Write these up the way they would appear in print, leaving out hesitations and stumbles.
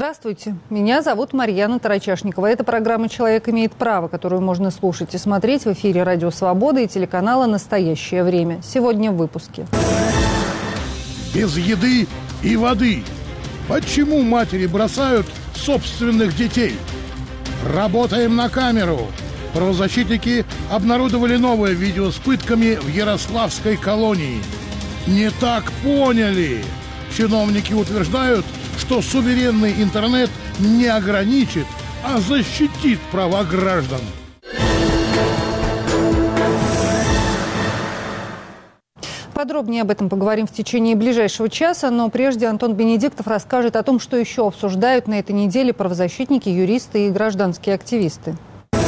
Здравствуйте, меня зовут Марьяна Тарачашникова. Это программа «Человек имеет право», которую можно слушать и смотреть в эфире «Радио Свобода» и телеканала «Настоящее время». Сегодня в выпуске. Без еды и воды. Почему матери бросают собственных детей? Работаем на камеру. Правозащитники обнародовали новое видео с пытками в Ярославской колонии. Не так поняли. Чиновники утверждают, что суверенный интернет не ограничит, а защитит права граждан. Подробнее об этом поговорим в течение ближайшего часа, но прежде Антон Бенедиктов расскажет о том, что еще обсуждают на этой неделе правозащитники, юристы и гражданские активисты.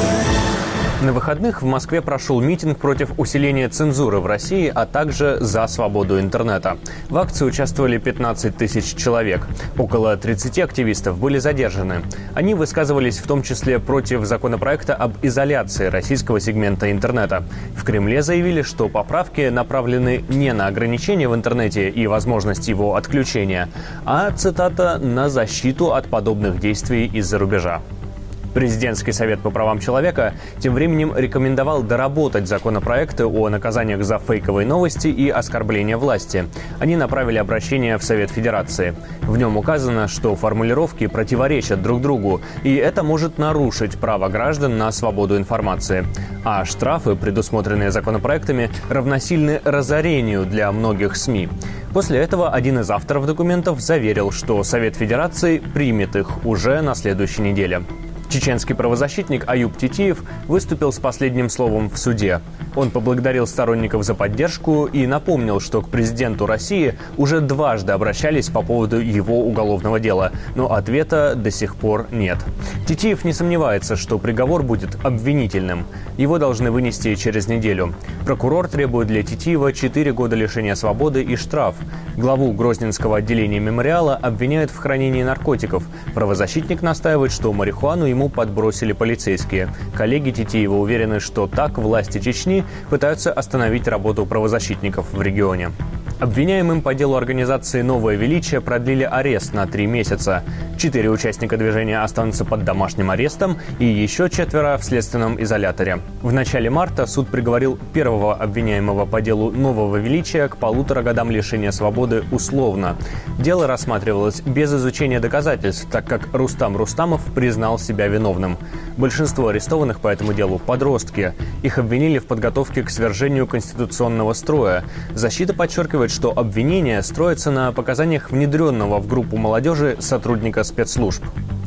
На выходных в Москве прошел митинг против усиления цензуры в России, а также за свободу интернета. В акции участвовали 15 тысяч человек. Около 30 активистов были задержаны. Они высказывались в том числе против законопроекта об изоляции российского сегмента интернета. В Кремле заявили, что поправки направлены не на ограничение в интернете и возможность его отключения, а, цитата, «на защиту от подобных действий из-за рубежа». Президентский совет по правам человека тем временем рекомендовал доработать законопроекты о наказаниях за фейковые новости и оскорбления власти. Они направили обращение в Совет Федерации. В нем указано, что формулировки противоречат друг другу, и это может нарушить право граждан на свободу информации. А штрафы, предусмотренные законопроектами, равносильны разорению для многих СМИ. После этого один из авторов документов заверил, что Совет Федерации примет их уже на следующей неделе. Чеченский правозащитник Аюб Титиев выступил с последним словом в суде. Он поблагодарил сторонников за поддержку и напомнил, что к президенту России уже дважды обращались по поводу его уголовного дела, но ответа до сих пор нет. Титиев не сомневается, что приговор будет обвинительным. Его должны вынести через неделю. Прокурор требует для Титиева 4 года лишения свободы и штраф. Главу Грозненского отделения «Мемориала» обвиняют в хранении наркотиков. Правозащитник настаивает, что марихуану ему подбросили полицейские. Коллеги Титиева уверены, что так власти Чечни пытаются остановить работу правозащитников в регионе. Обвиняемым по делу организации «Новое величие» продлили арест на 3 месяца. 4 участника движения останутся под домашним арестом и еще 4 в следственном изоляторе. В начале марта суд приговорил первого обвиняемого по делу «Нового величия» к 1,5 годам лишения свободы условно. Дело рассматривалось без изучения доказательств, так как Рустам Рустамов признал себя виновным. Большинство арестованных по этому делу – подростки. Их обвинили в подготовке к свержению конституционного строя. Защита подчеркивает, что обвинение строится на показаниях внедренного в группу молодежи сотрудника спецслужб.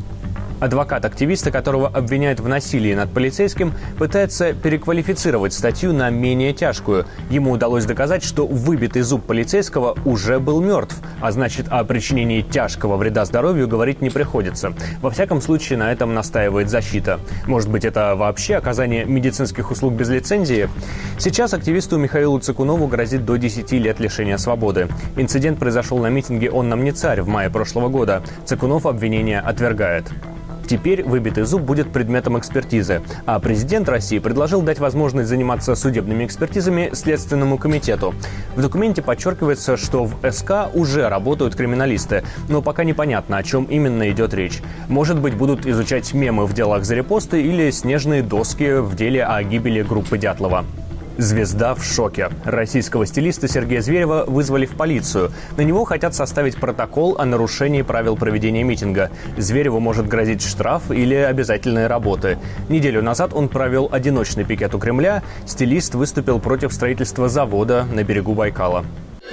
Адвокат активиста, которого обвиняют в насилии над полицейским, пытается переквалифицировать статью на менее тяжкую. Ему удалось доказать, что выбитый зуб полицейского уже был мертв, а значит, о причинении тяжкого вреда здоровью говорить не приходится. Во всяком случае, на этом настаивает защита. Может быть, это вообще оказание медицинских услуг без лицензии? Сейчас активисту Михаилу Цыкунову грозит до 10 лет лишения свободы. Инцидент произошел на митинге «Он нам не царь» в мае прошлого года. Цыкунов обвинение отвергает. Теперь выбитый зуб будет предметом экспертизы, а президент России предложил дать возможность заниматься судебными экспертизами Следственному комитету. В документе подчеркивается, что в СК уже работают криминалисты, но пока непонятно, о чем именно идет речь. Может быть, будут изучать мемы в делах за репосты или снежные доски в деле о гибели группы Дятлова. Звезда в шоке. Российского стилиста Сергея Зверева вызвали в полицию. На него хотят составить протокол о нарушении правил проведения митинга. Звереву может грозить штраф или обязательные работы. Неделю назад он провел одиночный пикет у Кремля. Стилист выступил против строительства завода на берегу Байкала.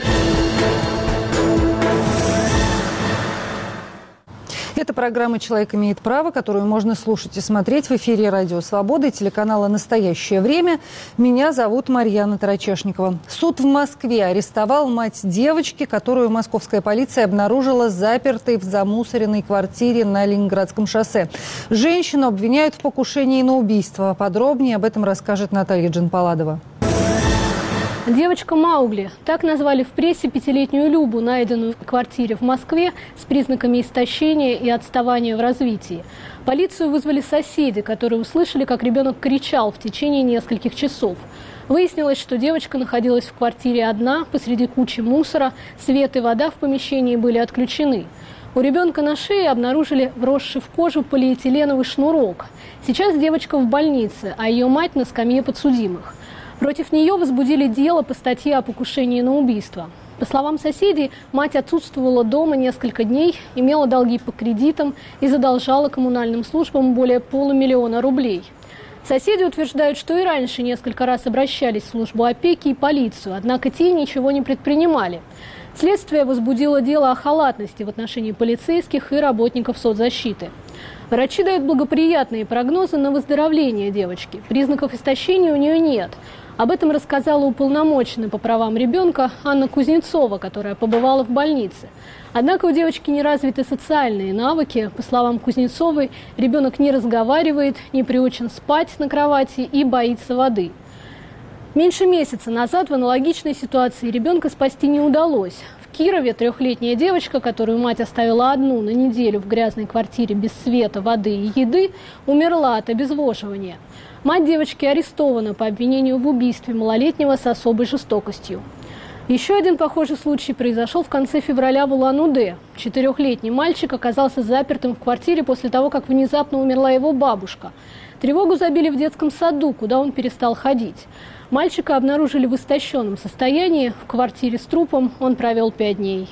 Это программа «Человек имеет право», которую можно слушать и смотреть в эфире «Радио Свобода» и телеканала «Настоящее время». Меня зовут Марьяна Тарачашникова. Суд в Москве арестовал мать девочки, которую московская полиция обнаружила запертой в замусоренной квартире на Ленинградском шоссе. Женщину обвиняют в покушении на убийство. Подробнее об этом расскажет Наталья Джанпаладова. Девочка Маугли. Так назвали в прессе 5-летнюю Любу, найденную в квартире в Москве с признаками истощения и отставания в развитии. Полицию вызвали соседи, которые услышали, как ребенок кричал в течение нескольких часов. Выяснилось, что девочка находилась в квартире одна, посреди кучи мусора, свет и вода в помещении были отключены. У ребенка на шее обнаружили вросший в кожу полиэтиленовый шнурок. Сейчас девочка в больнице, а ее мать на скамье подсудимых. Против нее возбудили дело по статье о покушении на убийство. По словам соседей, мать отсутствовала дома несколько дней, имела долги по кредитам и задолжала коммунальным службам более $500 000 рублей. Соседи утверждают, что и раньше несколько раз обращались в службу опеки и полицию, однако те ничего не предпринимали. Следствие возбудило дело о халатности в отношении полицейских и работников соцзащиты. Врачи дают благоприятные прогнозы на выздоровление девочки. Признаков истощения у нее нет. Об этом рассказала уполномоченная по правам ребенка Анна Кузнецова, которая побывала в больнице. Однако у девочки не развиты социальные навыки. По словам Кузнецовой, ребенок не разговаривает, не приучен спать на кровати и боится воды. Меньше месяца назад в аналогичной ситуации ребенка спасти не удалось. В Кирове 3-летняя девочка, которую мать оставила одну на неделю в грязной квартире без света, воды и еды, умерла от обезвоживания. Мать девочки арестована по обвинению в убийстве малолетнего с особой жестокостью. Еще один похожий случай произошел в конце февраля в Улан-Удэ. 4-летний мальчик оказался запертым в квартире после того, как внезапно умерла его бабушка. Тревогу забили в детском саду, куда он перестал ходить. Мальчика обнаружили в истощенном состоянии. В квартире с трупом он провел 5 дней.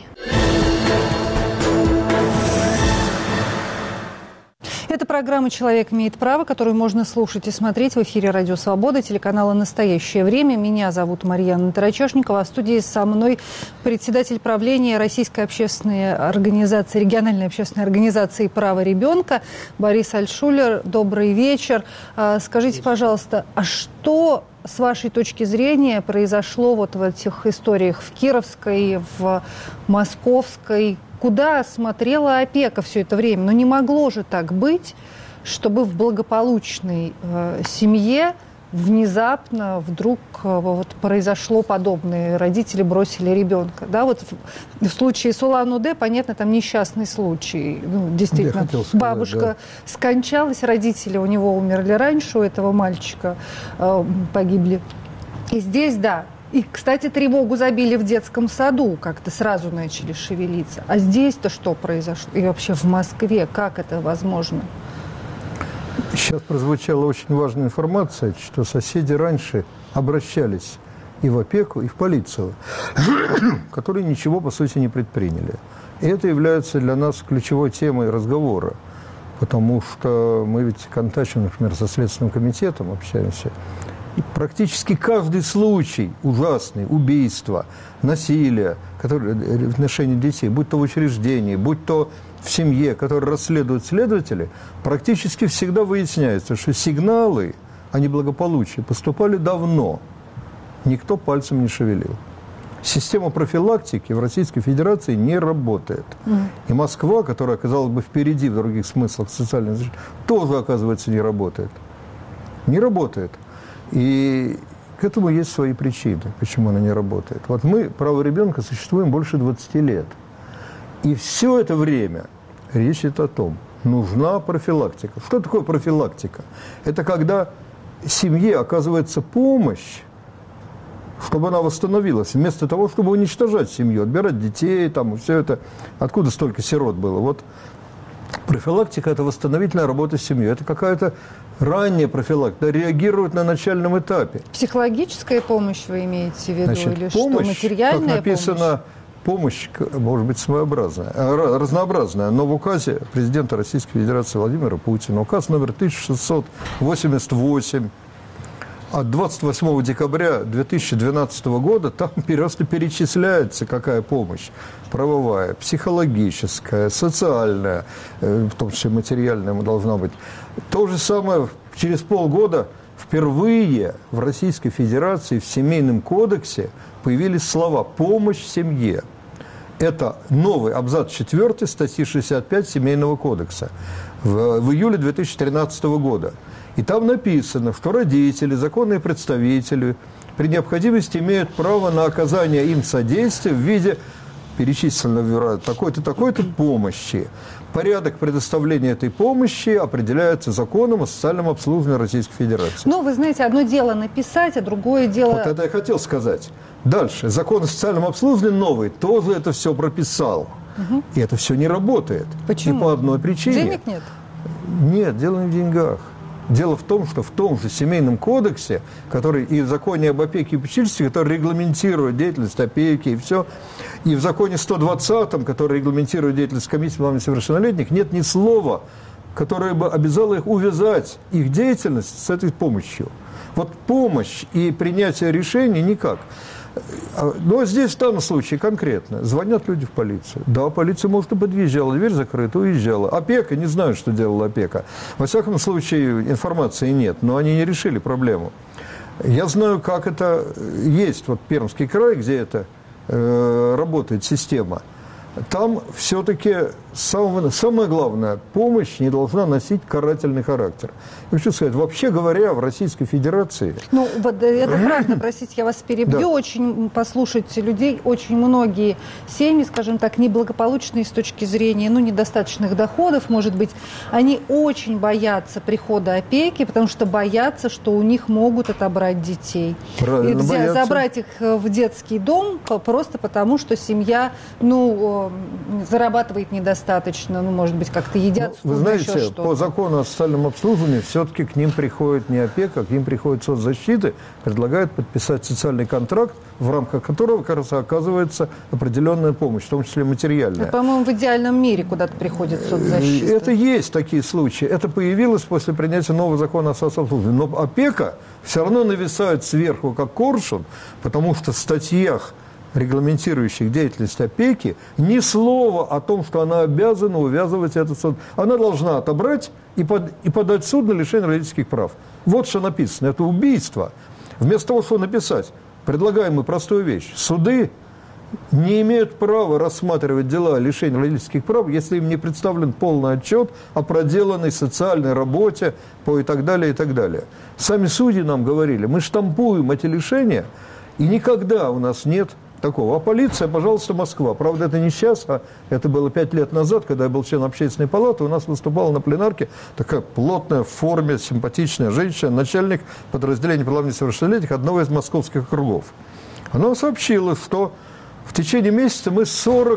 Это программа «Человек имеет право», которую можно слушать и смотреть в эфире «Радио Свобода», телеканала «Настоящее время». Меня зовут Марьяна Тарачешникова. В студии со мной председатель правления Российской общественной организации, региональной общественной организации «Право ребенка» Борис Альтшулер. Добрый вечер. Скажите, пожалуйста, а что, с вашей точки зрения, произошло вот в этих историях в Кировской, в Московской? Куда смотрела опека все это время? Но не могло же так быть, чтобы в благополучной семье внезапно вдруг вот произошло подобное. Родители бросили ребенка. Да, вот в случае с Улан-Удэ, понятно, там несчастный случай. Ну, действительно, бабушка скончалась, родители у него умерли раньше, у этого мальчика погибли. И здесь, да. И, кстати, тревогу забили в детском саду, как-то сразу начали шевелиться. А здесь-то что произошло? И вообще в Москве как это возможно? Сейчас прозвучала очень важная информация, что соседи раньше обращались и в опеку, и в полицию, которые ничего, по сути, не предприняли. И это является для нас ключевой темой разговора, потому что мы ведь контактируем, например, со Следственным комитетом, общаемся. И практически каждый случай ужасный, убийства, насилия, которые в отношении детей, будь то в учреждении, будь то в семье, которые расследуют следователи, практически всегда выясняется, что сигналы о неблагополучии поступали давно. Никто пальцем не шевелил. Система профилактики в Российской Федерации не работает. И Москва, которая, казалось бы, впереди в других смыслах социальной защиты, тоже, оказывается, не работает. Не работает. И к этому есть свои причины, почему она не работает. Вот мы, право ребенка, существуем больше 20 лет. И все это время речь идет о том, нужна профилактика. Что такое профилактика? Это когда семье оказывается помощь, чтобы она восстановилась, вместо того, чтобы уничтожать семью, отбирать детей, там, все это. Откуда столько сирот было? Вот профилактика – это восстановительная работа с семьей. Это какая-то ранняя профилактика, реагирует на начальном этапе. Психологическая помощь вы имеете в виду? Значит, или помощь, что, материальная как написано, помощь, может быть, своеобразная, разнообразная, но в указе президента Российской Федерации Владимира Путина, указ номер 1688 от 28 декабря 2012 года, там просто перечисляется, какая помощь правовая, психологическая, социальная, в том числе материальная должна быть. То же самое через полгода впервые в Российской Федерации в Семейном кодексе появились слова «помощь семье». Это новый абзац 4 статьи 65 Семейного кодекса в июле 2013 года. И там написано, что родители, законные представители при необходимости имеют право на оказание им содействия в виде перечисленной такой-то, такой-то помощи. Порядок предоставления этой помощи определяется законом о социальном обслуживании Российской Федерации. Ну, вы знаете, одно дело написать, а другое дело... Вот это я хотел сказать. Дальше. Закон о социальном обслуживании новый тоже это все прописал. И это все не работает. Почему? И по одной причине. Денег нет? Нет, дело не в деньгах. Дело в том, что в том же Семейном кодексе, который и в законе об опеке и попечительстве, который регламентирует деятельность опеки и все, и в законе 120-м, который регламентирует деятельность комиссии по несовершеннолетних, нет ни слова, которое бы обязало их увязать, их деятельность с этой помощью. Вот помощь и принятие решений никак. Но здесь в данном случае конкретно звонят люди в полицию. Да, полиция, может, и подъезжала, дверь закрыта, уезжала. Опека, не знаю, что делала опека. Во всяком случае, информации нет, но они не решили проблему. Я знаю, как это есть. Вот Пермский край, где это работает система. Там все-таки самое главное, помощь не должна носить карательный характер. Я хочу сказать, вообще говоря, в Российской Федерации... Ну, вот это правда, простите, я вас перебью. Да. Очень послушайте людей, очень многие семьи, скажем так, неблагополучные с точки зрения, недостаточных доходов, может быть, они очень боятся прихода опеки, потому что боятся, что у них могут отобрать детей. Правильно, и забрать их в детский дом просто потому, что семья, зарабатывает недостаточно, может быть, как-то едят. Вы знаете, по закону о социальном обслуживании все-таки к ним приходит не опека, к ним приходит соцзащита, предлагают подписать социальный контракт, в рамках которого, как раз, оказывается определенная помощь, в том числе материальная. По-моему, в идеальном мире куда-то приходит соцзащита. Это есть такие случаи. Это появилось после принятия нового закона о социальном обслуживании. Но опека все равно нависает сверху, как коршун, потому что в статьях, регламентирующих деятельность опеки, ни слова о том, что она обязана увязывать этот суд. Она должна отобрать и подать в суд на лишение родительских прав. Вот что написано. Это убийство. Вместо того, чтобы написать, предлагаем мы простую вещь. Суды не имеют права рассматривать дела о лишении родительских прав, если им не представлен полный отчет о проделанной социальной работе и так далее, и так далее. Сами судьи нам говорили, мы штампуем эти лишения, и никогда у нас нет такого. А полиция, пожалуйста, Москва. Правда, это не сейчас, а это было 5 лет назад, когда я был членом общественной палаты, у нас выступала на пленарке такая плотная в форме, симпатичная женщина, начальник подразделения по делам несовершеннолетних одного из московских округов. Она сообщила, что в течение месяца мы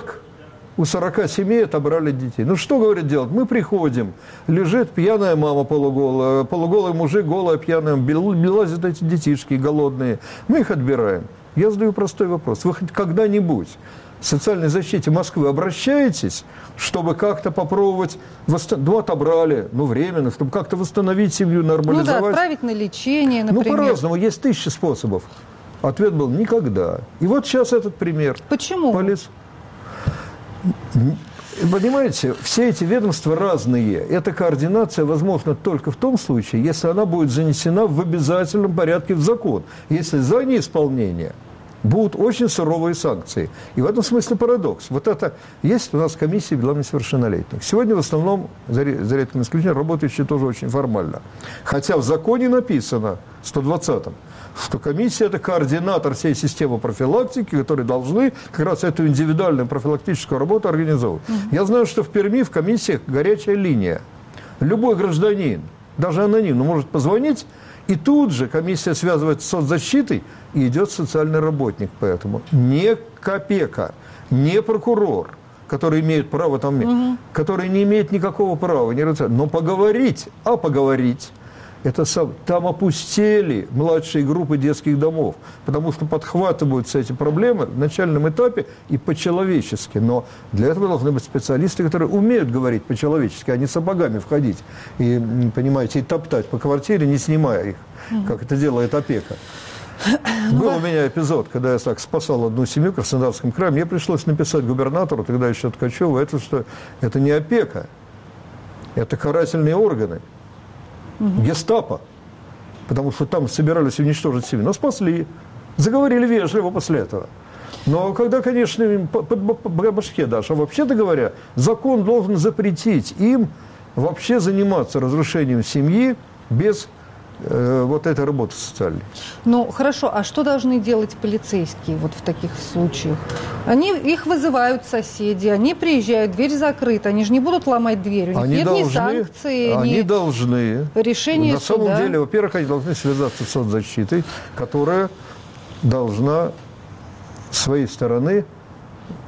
у 40 семей отобрали детей. Ну, что, говорит, делать? Мы приходим, лежит пьяная мама полуголая, полуголый мужик, голая, пьяная, лазят эти детишки голодные. Мы их отбираем. Я задаю простой вопрос. Вы хоть когда-нибудь в социальной защите Москвы обращаетесь, чтобы как-то попробовать, отобрали, временно, чтобы как-то восстановить семью, нормализовать? Отправить на лечение, например. По-разному, есть 1000 способов. Ответ был никогда. И вот сейчас этот пример. Почему? Понимаете, все эти ведомства разные. Эта координация возможна только в том случае, если она будет занесена в обязательном порядке в закон. Если за неисполнение будут очень суровые санкции. И в этом смысле парадокс. Вот это есть у нас комиссия по делам несовершеннолетних. Сегодня в основном, за редким исключением, работающие тоже очень формально. Хотя в законе написано, 120-м, что комиссия – это координатор всей системы профилактики, которые должны как раз эту индивидуальную профилактическую работу организовывать. Я знаю, что в Перми в комиссиях горячая линия. Любой гражданин, даже анонимно, может позвонить, и тут же комиссия связывается с соцзащитой, и идет социальный работник. Поэтому не опека, не прокурор, которые имеют право там, которые не имеют никакого права, но поговорить, это там опустели младшие группы детских домов, потому что подхватываются эти проблемы в начальном этапе и по-человечески. Но для этого должны быть специалисты, которые умеют говорить по-человечески, а не сапогами входить и, понимаете, и топтать по квартире, не снимая их, как это делает опека. Был у меня эпизод, когда я так спасал одну семью в Краснодарском крае. Мне пришлось написать губернатору, тогда еще Ткачеву, это не опека, это карательные органы. Гестапо, потому что там собирались уничтожить семью. Но спасли, заговорили вежливо после этого. Но когда, конечно, им по башке дашь, а вообще-то говоря, закон должен запретить им вообще заниматься разрушением семьи без вот этой работы социальной. Ну, хорошо, а что должны делать полицейские вот в таких случаях? Их вызывают соседи, они приезжают, дверь закрыта, они же не будут ломать дверь, у них нет ни санкций, они должны. Решение на самом суда. деле, во-первых, они должны связаться с соцзащитой, которая должна с своей стороны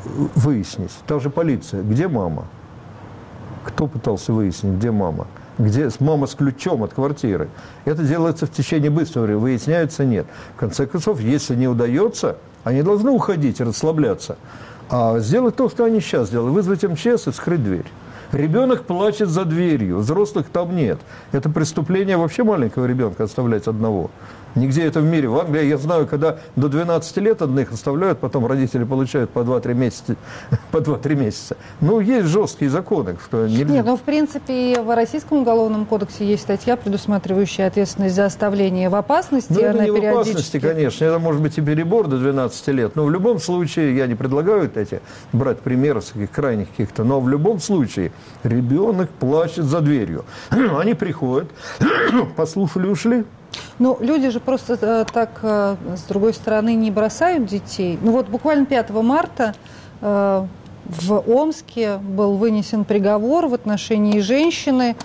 выяснить, та же полиция, где мама? Кто пытался выяснить, где мама? Где мама с ключом от квартиры? Это делается в течение быстрого времени, выясняется нет. В конце концов, если не удается, они должны уходить и расслабляться. А сделать то, что они сейчас делают, вызвать МЧС и вскрыть дверь. Ребенок плачет за дверью, взрослых там нет. Это преступление вообще маленького ребенка оставлять одного. Нигде это в мире. В Англии, я знаю, когда до 12 лет одних оставляют, потом родители получают по 2-3 месяца. Ну, есть жесткие законы, что нельзя. Нет, ну, в принципе, в Российском уголовном кодексе есть статья, предусматривающая ответственность за оставление в опасности. Ну, это не в опасности, конечно. Это может быть и перебор до 12 лет. Но в любом случае, я не предлагаю брать примеры с крайних каких-то, но в любом случае ребенок плачет за дверью. Они приходят, послушали, ушли. Ну, люди же просто так, с другой стороны, не бросают детей. Ну, вот буквально 5 марта в Омске был вынесен приговор в отношении женщины,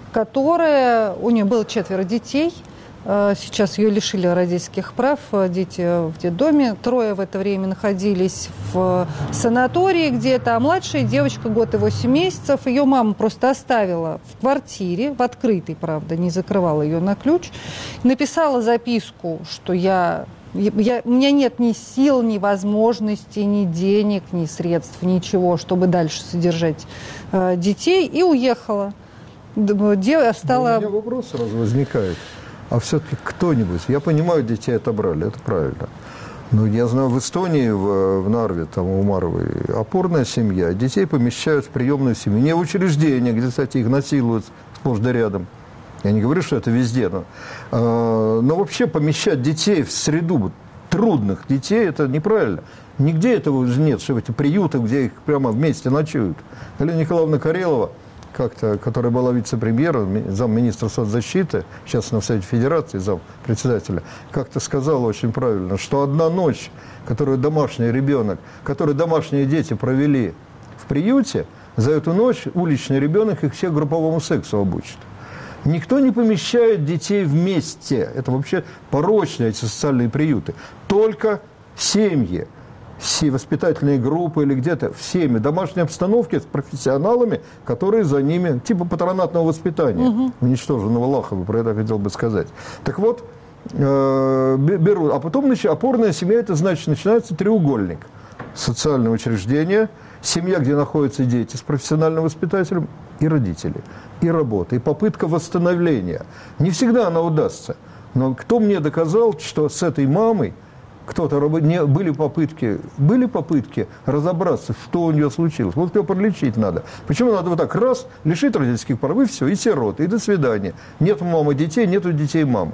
у нее было 4 детей. Сейчас ее лишили родительских прав, дети в детдоме. 3 в это время находились в санатории где-то, а младшая девочка, 1 год и 8 месяцев, ее мама просто оставила в квартире, в открытой, правда, не закрывала ее на ключ, написала записку, что у меня нет ни сил, ни возможностей, ни денег, ни средств, ничего, чтобы дальше содержать детей, и уехала. У меня вопрос сразу возникает. А все-таки кто-нибудь, я понимаю, детей отобрали, это правильно. Но я знаю, в Эстонии, в Нарве, там у Маровой, опорная семья, детей помещают в приемную семью, не в учреждение, где, кстати, их насилуют сплошь да рядом. Я не говорю, что это везде, но вообще помещать детей в среду трудных детей, это неправильно. Нигде этого уже нет, что эти приюты, где их прямо вместе ночуют. Елена Николаевна Карелова, которая была вице-премьером, замминистра соцзащиты, сейчас на Совете Федерации, зампредседателя, как-то сказала очень правильно, что одна ночь, которую домашний ребенок, которую домашние дети провели в приюте, за эту ночь уличный ребенок их всех групповому сексу обучит. Никто не помещает детей вместе. Это вообще порочные эти социальные приюты. Только семьи. Все воспитательные группы или где-то в семье, домашней обстановке с профессионалами, которые за ними, типа патронатного воспитания, уничтоженного Лахова, про это хотел бы сказать. Так вот, берут, а потом опорная семья, это значит, начинается треугольник. Социальное учреждение, семья, где находятся дети с профессиональным воспитателем, и родители, и работа, и попытка восстановления. Не всегда она удастся, но кто мне доказал, что с этой мамой были попытки разобраться, что у нее случилось. Вот ее подлечить надо. Почему надо вот так раз, лишить родительских прав, и все, и сироты, и до свидания. Нет мамы детей, нету детей мамы.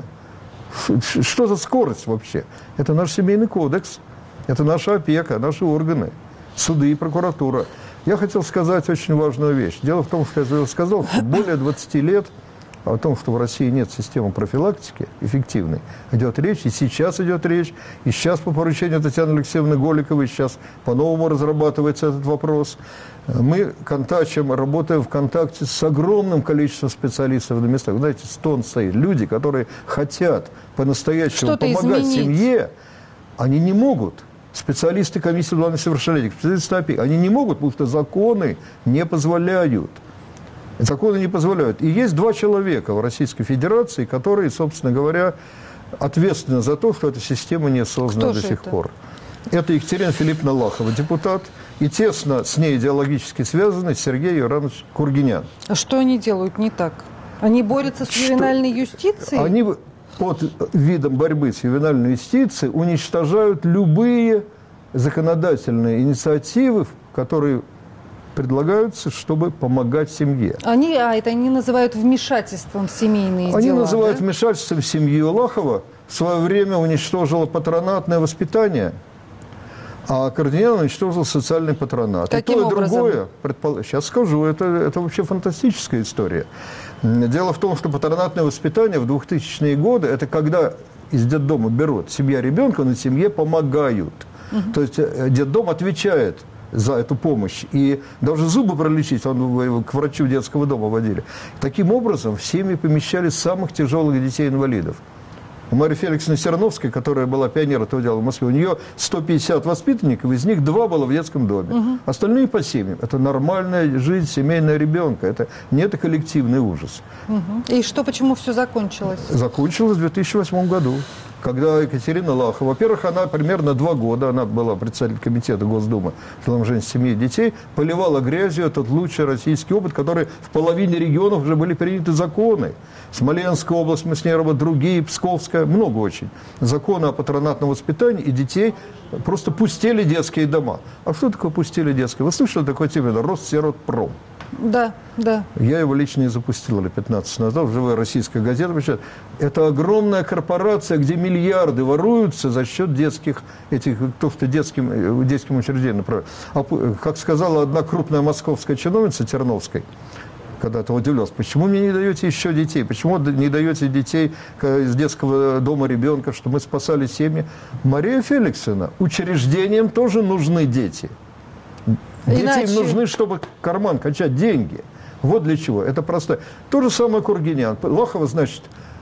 Что за скорость вообще? Это наш семейный кодекс, это наша опека, наши органы, суды и прокуратура. Я хотел сказать очень важную вещь. Дело в том, что я сказал, что более 20 лет о том, что в России нет системы профилактики эффективной, идет речь, и сейчас идет речь, и сейчас по поручению Татьяны Алексеевны Голиковой, сейчас по-новому разрабатывается этот вопрос. Мы работаем в контакте с огромным количеством специалистов на местах. Знаете, стон стоит. Люди, которые хотят по-настоящему помогать семье, они не могут. Специалисты комиссии по несовершеннолетних, специалисты опеки, они не могут, потому что законы не позволяют. Законы не позволяют. И есть 2 человека в Российской Федерации, которые, собственно говоря, ответственны за то, что эта система не создана до сих пор. Это Екатерина Филипповна Лахова, депутат, и тесно с ней идеологически связанный Сергей Иванович Кургинян. А что они делают не так? Они борются с ювенальной юстицией? Они под видом борьбы с ювенальной юстицией уничтожают любые законодательные инициативы, которые предлагаются, чтобы помогать семье. Это они называют вмешательством в семейные дела. Они называют вмешательством в семью. Лахова в свое время уничтожила патронатное воспитание, а Кургинян уничтожил социальный патронат. Каким образом? И то, и другое, сейчас скажу, это вообще фантастическая история. Дело в том, что патронатное воспитание в 2000-е годы, это когда из детдома берут семья ребенка, но семье помогают. То есть детдом отвечает за эту помощь. И даже зубы пролечить, к врачу детского дома водили. Таким образом, в семьи помещали самых тяжелых детей-инвалидов. У Марии Феликсовны Серновской, которая была пионер этого дела в Москве, у нее 150 воспитанников, из них 2 было в детском доме. Остальные по семьям. Это нормальная жизнь семейная ребенка. Это не это коллективный ужас. И что, почему все закончилось? Закончилось в 2008 году. Когда Екатерина Лахова, во-первых, она примерно 2 года, она была председателем комитета Госдумы по женщин, семьи и детей, поливала грязью этот лучший российский опыт, который в половине регионов уже были приняты законы. Смоленская область, мы с ней работали, другие, Псковская, много очень. Законы о патронатном воспитании, и детей просто пустили детские дома. А что такое пустили детские? Вы слышали такой термин «Россиротпром»? Да, да. Я его лично не запустил лет 15 назад, живая российская газета. Это огромная корпорация, где миллиарды воруются за счет детских, то, что детским учреждениям направляют. Как сказала одна крупная московская чиновница Терновской, когда-то удивлялась, почему мне не даете еще детей, почему не даете детей из детского дома ребенка, что мы спасали семьи. Мария Феликсовна, учреждениям тоже нужны дети. Детям нужны, чтобы карман качать деньги. Вот для чего. Это просто. То же самое Кургинян. Лахова, значит,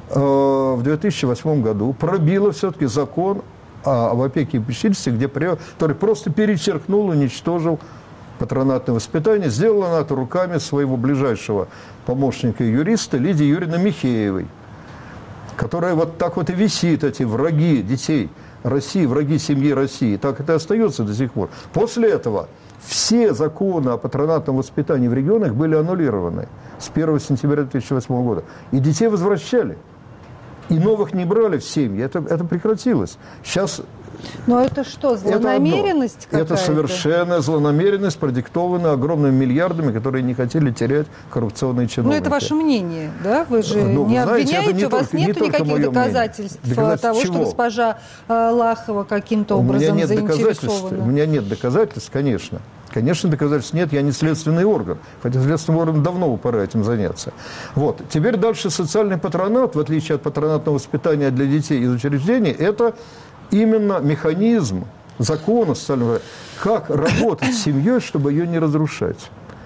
в 2008 году пробила все-таки закон об опеке и попечительстве, который просто перечеркнул, уничтожил патронатное воспитание. Сделала она это руками своего ближайшего помощника и юриста Лидии Юрьевны Михеевой, которая вот так вот и висит, эти враги детей России, враги семьи России. Так это и остается до сих пор. После этого все законы о патронатном воспитании в регионах были аннулированы с 1 сентября 2008 года. И детей возвращали. И новых не брали в семьи. Это прекратилось. Сейчас... Но это что, злонамеренность какая-то? Это совершенная злонамеренность, продиктованная огромными миллиардами, которые не хотели терять коррупционные чиновники. Ну, это ваше мнение, да? Вы же не обвиняете, у вас нет никаких доказательств того, что госпожа Лахова каким-то образом заинтересована? У меня нет доказательств, конечно. Конечно, доказательств нет, я не следственный орган. Хотя следственный орган давно пора этим заняться. Вот. Теперь дальше социальный патронат, в отличие от патронатного воспитания для детей из учреждений, это именно механизм закона социального, как работать с семьей, чтобы ее не разрушать.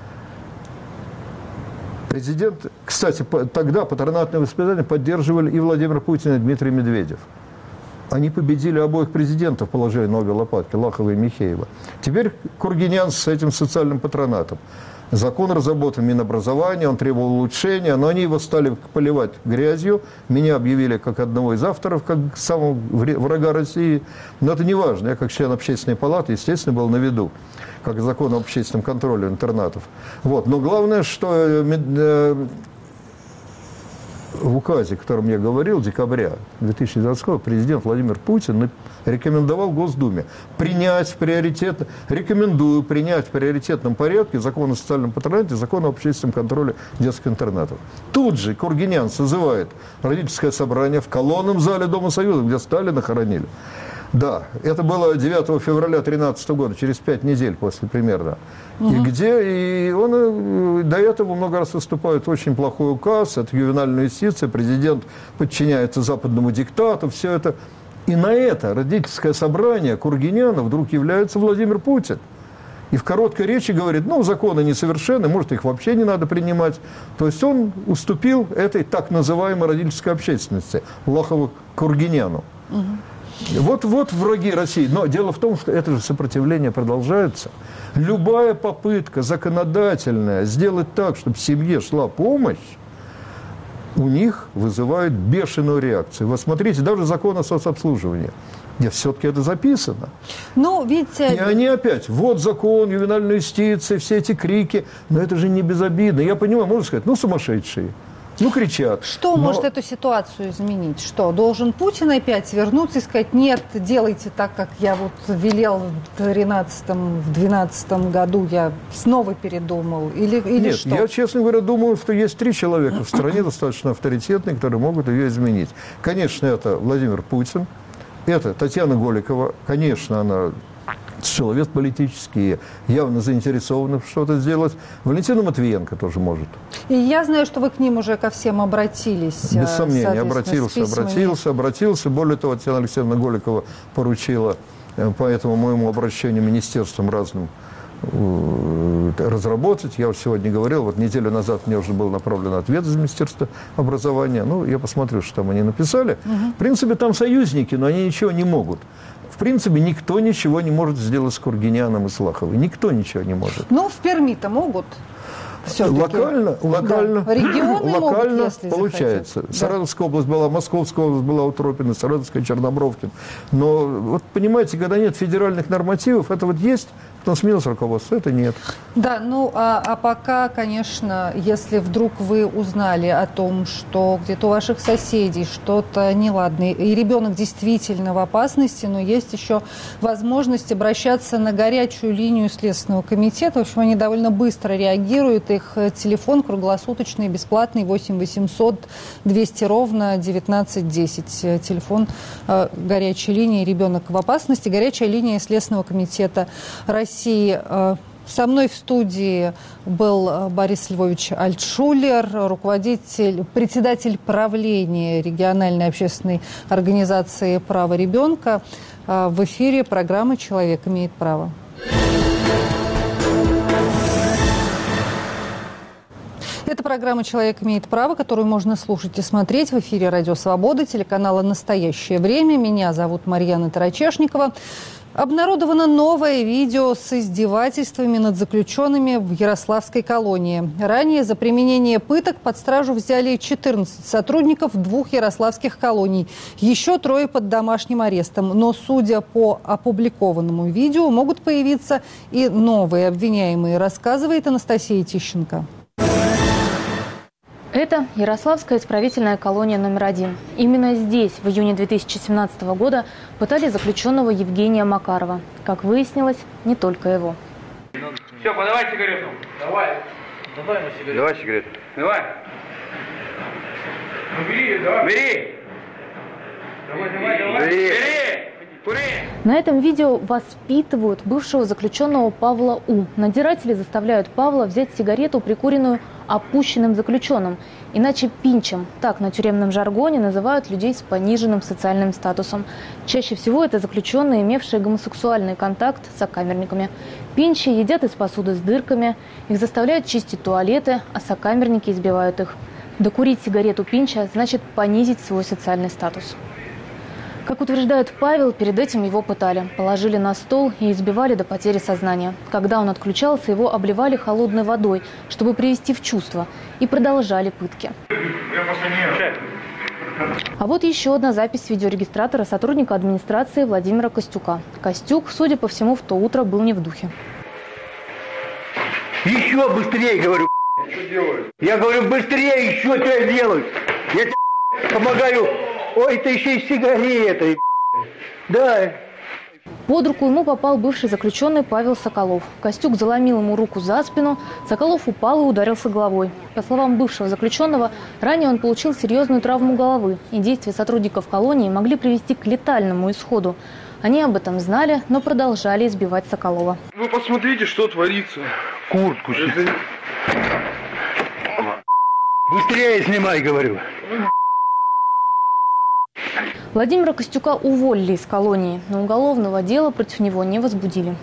Президент, кстати, тогда патронатное воспитание поддерживали и Владимир Путин, и Дмитрий Медведев. Они победили обоих президентов, положили на обе лопатки, Лахова и Михеева. Теперь Кургинян с этим социальным патронатом. Закон разработан Минобразования, он требовал улучшения, но они его стали поливать грязью. Меня объявили как одного из авторов, как самого врага России. Но это не важно. Я как член общественной палаты, естественно, был на виду, как закон об общественном контроле интернатов. Вот. Но главное, что в указе, о котором я говорил, декабря 2020 года, президент Владимир Путин рекомендовал Госдуме рекомендую принять в приоритетном порядке закон о социальном патронате, закон об общественном контроле детских интернатов. Тут же Кургинян созывает родительское собрание в колонном зале Дома Союза, где Сталина хоронили. Да, это было 9 февраля 2013 года, через 5 недель после примерно. И он до этого много раз выступает очень плохой указ, это ювенальная юстиция, президент подчиняется западному диктату, все это. И на это родительское собрание Кургиняна вдруг является Владимир Путин. И в короткой речи говорит, законы несовершенны, может, их вообще не надо принимать. То есть он уступил этой так называемой родительской общественности, Лахову-Кургиняну. Вот враги России. Но дело в том, что это же сопротивление продолжается. Любая попытка законодательная сделать так, чтобы семье шла помощь, у них вызывает бешеную реакцию. Вот смотрите, даже закон о соцобслуживании, где все-таки это записано. И они опять, вот закон, ювенальная юстиция, все эти крики. Но это же не безобидно. Я понимаю, можно сказать, сумасшедшие. Кричат. Что может эту ситуацию изменить? Что, должен Путин опять вернуться и сказать, нет, делайте так, как я велел в 2012 году, я снова передумал? Или нет, что? Я, честно говоря, думаю, что есть 3 человека в стране достаточно авторитетные, которые могут ее изменить. Конечно, это Владимир Путин, это Татьяна Голикова, конечно, она человек политический, явно заинтересован что-то сделать. Валентина Матвиенко тоже может. И я знаю, что вы к ним уже ко всем обратились. Без сомнения, обратился. Более того, Татьяна Алексеевна Голикова поручила по этому моему обращению министерствам разным разработать. Я вот сегодня говорил, вот неделю назад мне уже был направлен ответ из Министерства образования. Ну, я посмотрю, что там они написали. В принципе, там союзники, но они ничего не могут. В принципе, никто ничего не может сделать с Кургиняном и Слаховой. Никто ничего не может. Ну, в Перми-то могут. Локально, да. Регионы локально могут, если получается. захотят. Саратовская область была, Московская область была у Тропина, Саратовская Чернобровкин. Но вот понимаете, когда нет федеральных нормативов, это вот есть, потом сменилось руководство, это нет. Да, ну а пока, конечно, если вдруг вы узнали о том, что где-то у ваших соседей что-то неладное, и ребенок действительно в опасности, но есть еще возможность обращаться на горячую линию Следственного комитета. В общем, они довольно быстро реагируют. Их телефон круглосуточный, бесплатный, 8 800 200 ровно 1910. Телефон горячей линии «Ребенок в опасности», горячая линия Следственного комитета России. Со мной в студии был Борис Львович Альтшулер, председатель правления региональной общественной организации «Право ребенка». В эфире программы «Человек имеет право». Это программа «Человек имеет право», которую можно слушать и смотреть в эфире «Радио Свобода», телеканала «Настоящее время». Меня зовут Марьяна Тарачешникова. Обнародовано новое видео с издевательствами над заключенными в Ярославской колонии. Ранее за применение пыток под стражу взяли 14 сотрудников 2 ярославских колоний. Еще 3 под домашним арестом. Но, судя по опубликованному видео, могут появиться и новые обвиняемые, рассказывает Анастасия Тищенко. Это Ярославская исправительная колония номер 1. Именно здесь в июне 2017 года пытали заключенного Евгения Макарова. Как выяснилось, не только его. Все, подавай сигарету. Давай. Давай ему сигарету. Давай сигарету. Давай. Ну бери, давай. Бери. Давай. Бери. Кури. На этом видео воспитывают бывшего заключенного Павла У. Надзиратели заставляют Павла взять сигарету, прикуренную опущенным заключенным, иначе пинчем. Так на тюремном жаргоне называют людей с пониженным социальным статусом. Чаще всего это заключенные, имевшие гомосексуальный контакт с сокамерниками. Пинчи едят из посуды с дырками, их заставляют чистить туалеты, а сокамерники избивают их. Докурить сигарету пинча значит понизить свой социальный статус. Как утверждает Павел, перед этим его пытали. Положили на стол и избивали до потери сознания. Когда он отключался, его обливали холодной водой, чтобы привести в чувство. И продолжали пытки. А вот еще одна запись видеорегистратора сотрудника администрации Владимира Костюка. Костюк, судя по всему, в то утро был не в духе. Еще быстрее, говорю. Что делаешь? Я говорю, быстрее еще что делаю. Я тебе помогаю. Ой, это еще и сигареты. Да. Под руку ему попал бывший заключенный Павел Соколов. Костюк заломил ему руку за спину, Соколов упал и ударился головой. По словам бывшего заключенного, ранее он получил серьезную травму головы, и действия сотрудников колонии могли привести к летальному исходу. Они об этом знали, но продолжали избивать Соколова. Вы посмотрите, что творится. Куртку. Быстрее снимай, говорю. Владимира Костюка уволили из колонии, но уголовного дела против него не возбудили.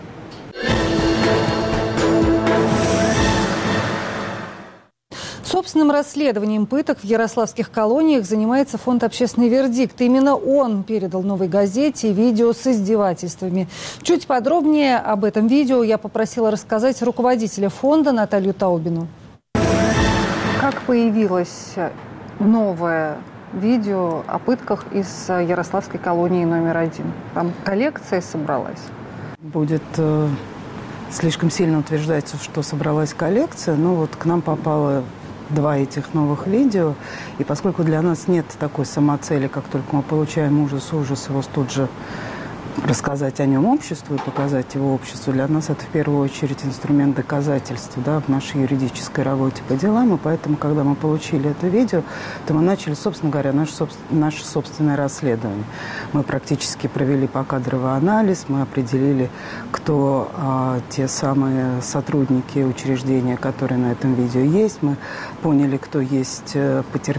Собственным расследованием пыток в ярославских колониях занимается фонд «Общественный вердикт». Именно он передал «Новой газете» видео с издевательствами. Чуть подробнее об этом видео я попросила рассказать руководителя фонда Наталью Таубину. Как появилось новое видео о пытках из ярославской колонии номер 1? Там коллекция собралась? Будет слишком сильно утверждать, что собралась коллекция. Но вот к нам попало 2 этих новых видео. И поскольку для нас нет такой самоцели, как только мы получаем ужас, его тут же рассказать о нем обществу и показать его обществу, для нас это в первую очередь инструмент доказательства, да, в нашей юридической работе по делам. И поэтому, когда мы получили это видео, то мы начали, собственно говоря, наше собственное расследование. Мы практически провели покадровый анализ, мы определили, кто те самые сотрудники учреждения, которые на этом видео есть. Мы поняли, кто есть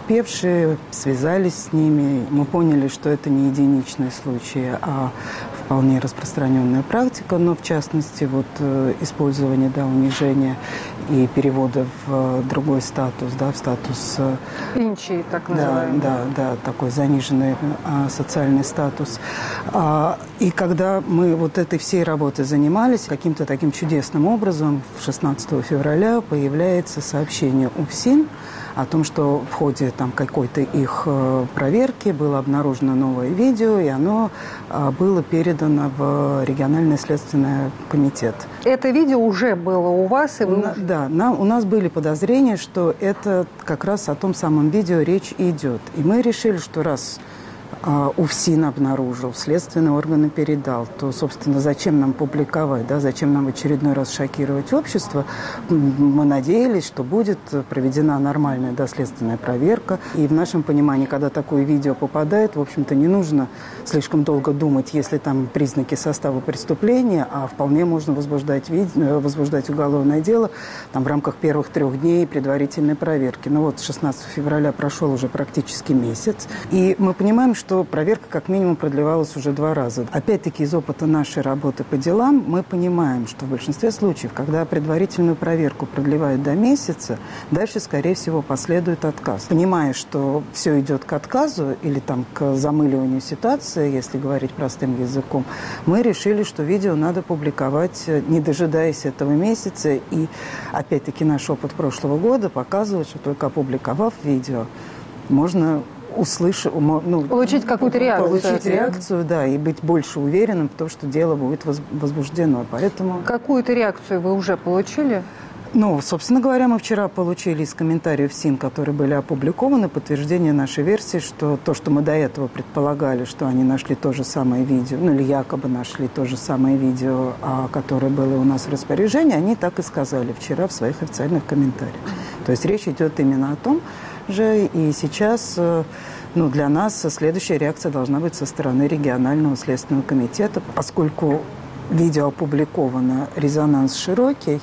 потерпевшие, связались с ними. Мы поняли, что это не единичные случаи, а вполне распространенная практика, но в частности вот использование, да, унижения и перевода в другой статус, да, в статус... Пинчи, так называемый. Да, такой заниженный социальный статус. И когда мы вот этой всей работой занимались, каким-то таким чудесным образом 16 февраля появляется сообщение УФСИН о том, что в ходе там какой-то их проверки было обнаружено новое видео, и оно было передано в региональный следственный комитет. Это видео уже было у вас? И вы... Да, у нас были подозрения, что это как раз о том самом видео речь идет. И мы решили, что раз УФСИН обнаружил, следственные органы передал, то, собственно, зачем нам публиковать, да, зачем нам в очередной раз шокировать общество? Мы надеялись, что будет проведена нормальная доследственная проверка. И в нашем понимании, когда такое видео попадает, в общем-то, не нужно слишком долго думать, если там признаки состава преступления, а вполне можно возбуждать уголовное дело там, в рамках первых 3 дней предварительной проверки. Ну вот 16 февраля прошел уже практически месяц, и мы понимаем, что проверка как минимум продлевалась уже 2 раза. Опять-таки из опыта нашей работы по делам мы понимаем, что в большинстве случаев, когда предварительную проверку продлевают до месяца, дальше, скорее всего, последует отказ. Понимая, что все идет к отказу или там, к замыливанию ситуации, если говорить простым языком, мы решили, что видео надо публиковать, не дожидаясь этого месяца. И опять-таки наш опыт прошлого года показывает, что только опубликовав видео, можно получить какую-то реакцию. Получить реакцию, да, и быть больше уверенным в том, что дело будет возбуждено. Поэтому... Какую-то реакцию вы уже получили? Ну, собственно говоря, мы вчера получили из комментариев СИН, которые были опубликованы, подтверждение нашей версии, что то, что мы до этого предполагали, что они нашли то же самое видео, ну или якобы нашли то же самое видео, которое было у нас в распоряжении, они так и сказали вчера в своих официальных комментариях. То есть речь идет именно о том же, и сейчас... для нас следующая реакция должна быть со стороны регионального следственного комитета, поскольку видео опубликовано, резонанс широкий,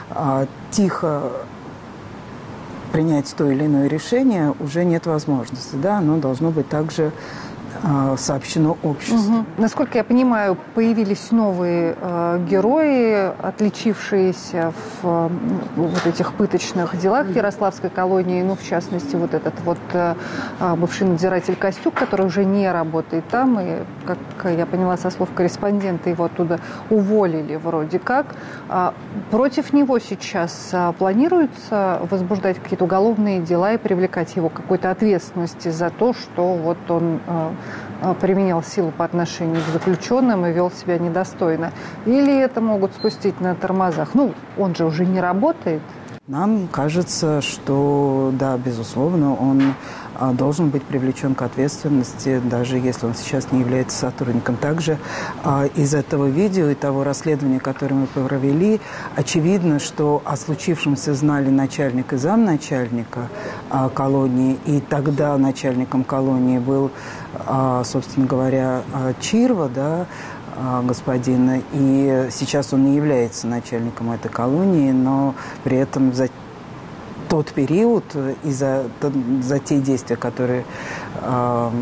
тихо принять то или иное решение уже нет возможности. Да? Оно должно быть также сообщено обществу. Угу. Насколько я понимаю, появились новые герои, отличившиеся в вот этих пыточных делах в Ярославской колонии, в частности, вот этот вот бывший надзиратель Костюк, который уже не работает там, и, как я поняла со слов корреспондента, его оттуда уволили вроде как. Против него сейчас планируется возбуждать какие-то уголовные дела и привлекать его к какой-то ответственности за то, что вот он применял силу по отношению к заключенным и вел себя недостойно? Или это могут спустить на тормозах? Он же уже не работает. Нам кажется, что, да, безусловно, он должен быть привлечен к ответственности, даже если он сейчас не является сотрудником. Также из этого видео и того расследования, которое мы провели, очевидно, что о случившемся знали начальник и замначальника колонии, и тогда начальником колонии был, собственно говоря, Чирва, да, господина, и сейчас он не является начальником этой колонии, но при этом за тот период и за те действия, которые, по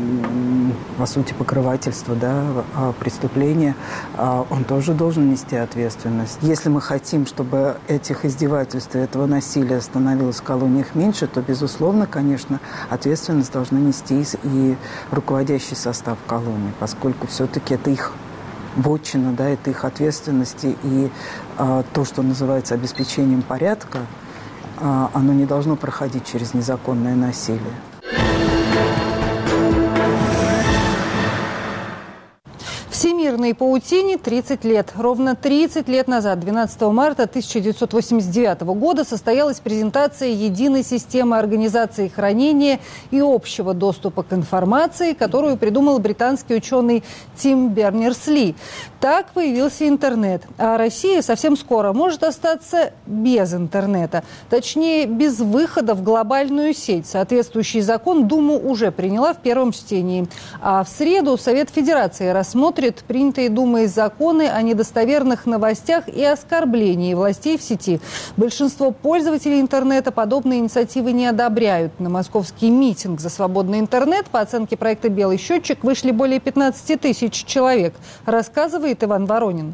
сути, покрывательство, да, преступления, он тоже должен нести ответственность. Если мы хотим, чтобы этих издевательств и этого насилия становилось в колониях меньше, то, безусловно, конечно, ответственность должны нести и руководящий состав колонии, поскольку все-таки это их вотчина, да, это их ответственности, и то, что называется обеспечением порядка, оно не должно проходить через незаконное насилие. Всемирной паутине 30 лет. Ровно 30 лет назад, 12 марта 1989 года, состоялась презентация единой системы организации хранения и общего доступа к информации, которую придумал британский ученый Тим Бернерс-Ли. Так появился интернет. А Россия совсем скоро может остаться без интернета. Точнее, без выхода в глобальную сеть. Соответствующий закон Дума уже приняла в первом чтении. А в среду Совет Федерации рассмотрит принятые Думой законы о недостоверных новостях и оскорблении властей в сети. Большинство пользователей интернета подобные инициативы не одобряют. На московский митинг за свободный интернет по оценке проекта «Белый счетчик» вышли более 15 тысяч человек, рассказывает Иван Воронин.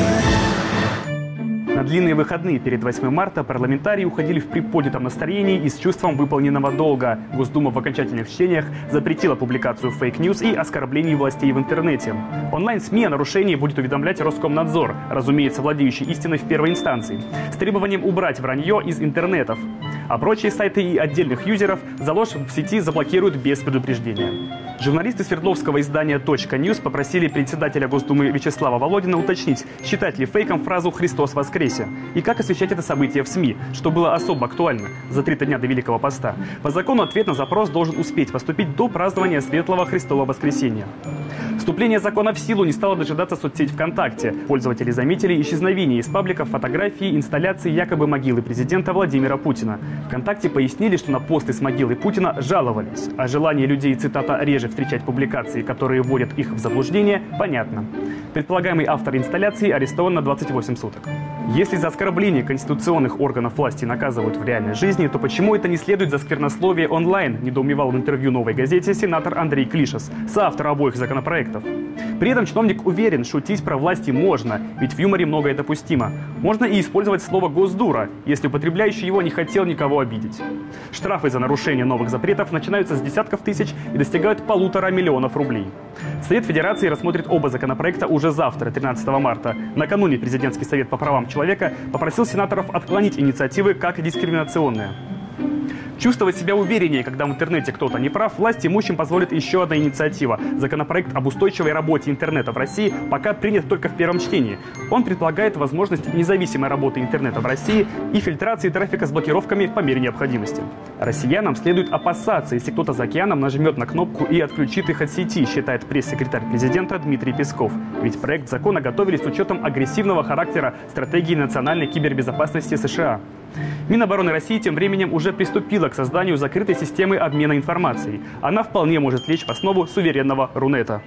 На длинные выходные перед 8 марта парламентарии уходили в приподнятом настроении и с чувством выполненного долга. Госдума в окончательных чтениях запретила публикацию фейк-ньюс и оскорблений властей в интернете. Онлайн-СМИ о нарушении будет уведомлять Роскомнадзор, разумеется, владеющий истиной в первой инстанции, с требованием убрать вранье из интернетов. А прочие сайты и отдельных юзеров за ложь в сети заблокируют без предупреждения. Журналисты Свердловского издания «Точка.Ньюс» попросили председателя Госдумы Вячеслава Володина уточнить, считать ли фейком фразу «Христос воскресе» и как освещать это событие в СМИ, что было особо актуально за 3 дня до Великого Поста. По закону ответ на запрос должен успеть поступить до празднования Светлого Христова воскресения. Вступление закона в силу не стало дожидаться соцсеть ВКонтакте. Пользователи заметили исчезновение из пабликов фотографии инсталляции якобы могилы президента Владимира Путина. ВКонтакте пояснили, что на посты с могилой Путина жаловались. А желание людей, цитата, реже встречать публикации, которые вводят их в заблуждение, понятно. Предполагаемый автор инсталляции арестован на 28 суток. Если за оскорбление конституционных органов власти наказывают в реальной жизни, то почему это не следует за сквернословие онлайн, недоумевал в интервью «Новой газете» сенатор Андрей Клишес, соавтор обоих законопроектов. При этом чиновник уверен, шутить про власти можно, ведь в юморе многое допустимо. Можно и использовать слово «госдура», если употребляющий его не хотел никого обидеть. Штрафы за нарушение новых запретов начинаются с десятков тысяч и достигают 1,5 миллиона рублей. Совет Федерации рассмотрит оба законопроекта уже завтра, 13 марта. Накануне президентский совет по правам человека попросил сенаторов отклонить инициативы как дискриминационные. Чувствовать себя увереннее, когда в интернете кто-то не прав, власть имущим позволит еще одна инициатива. Законопроект об устойчивой работе интернета в России пока принят только в первом чтении. Он предполагает возможность независимой работы интернета в России и фильтрации трафика с блокировками по мере необходимости. Россиянам следует опасаться, если кто-то за океаном нажмет на кнопку и отключит их от сети, считает пресс-секретарь президента Дмитрий Песков. Ведь проект закона готовили с учетом агрессивного характера стратегии национальной кибербезопасности США. Минобороны России тем временем уже приступила к созданию закрытой системы обмена информацией. Она вполне может лечь в основу суверенного Рунета.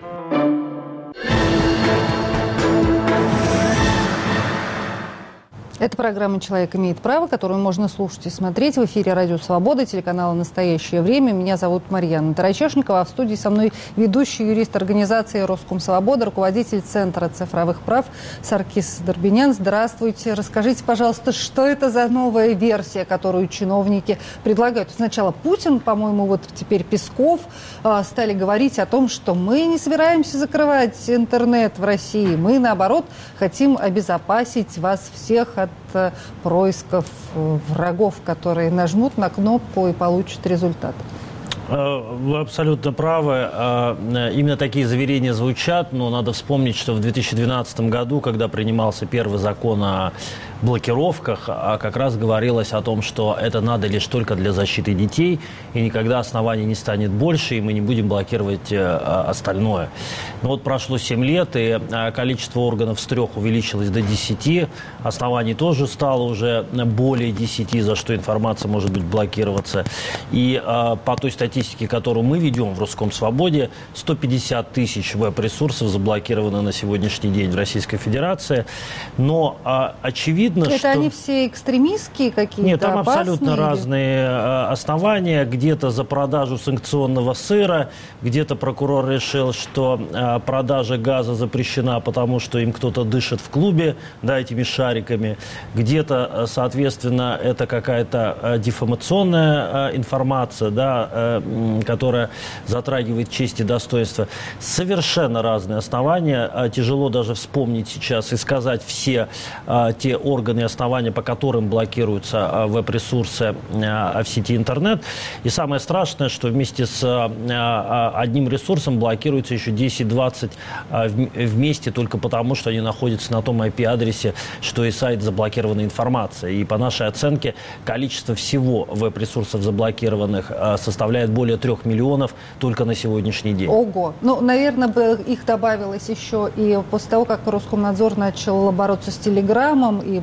Это программа «Человек имеет право», которую можно слушать и смотреть в эфире «Радио Свобода», телеканала «Настоящее время». Меня зовут Марьяна Тарачешникова, а в студии со мной ведущий юрист организации «Роскомсвобода», руководитель Центра цифровых прав Саркис Дорбинян. Здравствуйте. Расскажите, пожалуйста, что это за новая версия, которую чиновники предлагают? Сначала Путин, по-моему, вот теперь Песков стали говорить о том, что мы не собираемся закрывать интернет в России. Мы, наоборот, хотим обезопасить вас всех от происков врагов, которые нажмут на кнопку и получат результат. Вы абсолютно правы. Именно такие заверения звучат, но надо вспомнить, что в 2012 году, когда принимался первый закон о блокировках, как раз говорилось о том, что это надо лишь только для защиты детей, и никогда оснований не станет больше, и мы не будем блокировать остальное. Но вот прошло 7 лет, и количество органов с 3 увеличилось до 10, оснований тоже стало уже более 10, за что информация может быть блокироваться. И по той статистике, которую мы ведем в Роскомсвободе, 150 тысяч веб-ресурсов заблокировано на сегодняшний день в Российской Федерации. Но очевидно, это что... они все экстремистские какие-то? Нет, там опасные, абсолютно разные основания. Где-то за продажу санкционного сыра, где-то прокурор решил, что продажа газа запрещена, потому что им кто-то дышит в клубе, да, этими шариками. Где-то, соответственно, это какая-то дефамационная информация, да, которая затрагивает честь и достоинство. Совершенно разные основания. Тяжело даже вспомнить сейчас и сказать все те органы и основания, по которым блокируются веб-ресурсы в сети интернет. И самое страшное, что вместе с одним ресурсом блокируется еще 10-20 вместе только потому, что они находятся на том IP-адресе, что и сайт заблокированной информации. И по нашей оценке количество всего веб-ресурсов заблокированных составляет более 3 миллионов только на сегодняшний день. Ого! Ну, наверное, бы их добавилось еще и после того, как Роскомнадзор начал бороться с Телеграмом и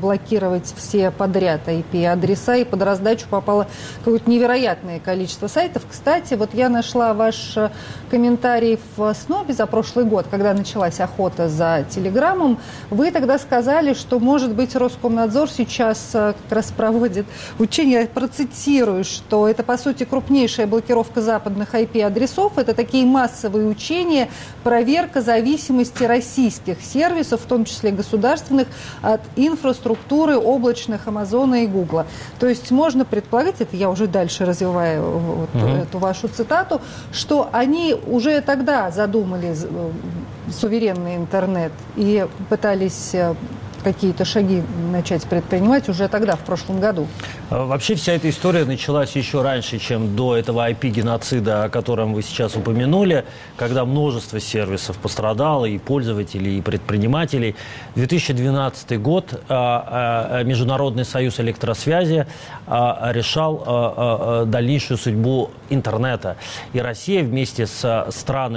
блокировать все подряд IP-адреса, и под раздачу попало какое-то невероятное количество сайтов. Кстати, вот я нашла ваш комментарий в СНОБе за прошлый год, когда началась охота за Телеграмом. Вы тогда сказали, что, может быть, Роскомнадзор сейчас как раз проводит учение, я процитирую, что это, по сути, крупнейшая блокировка западных IP-адресов. Это такие массовые учения, проверка зависимости российских сервисов, в том числе государственных, от инфраструктуры облачных Амазона и Гугла. То есть можно предполагать, это я уже дальше развиваю эту вашу цитату, что они уже тогда задумали суверенный интернет и пытались какие-то шаги начать предпринимать уже тогда, в прошлом году. Вообще вся эта история началась еще раньше, чем до этого IP-геноцида, о котором вы сейчас упомянули, когда множество сервисов пострадало, и пользователей, и предпринимателей. 2012 год Международный союз электросвязи решал дальнейшую судьбу интернета. И Россия вместе с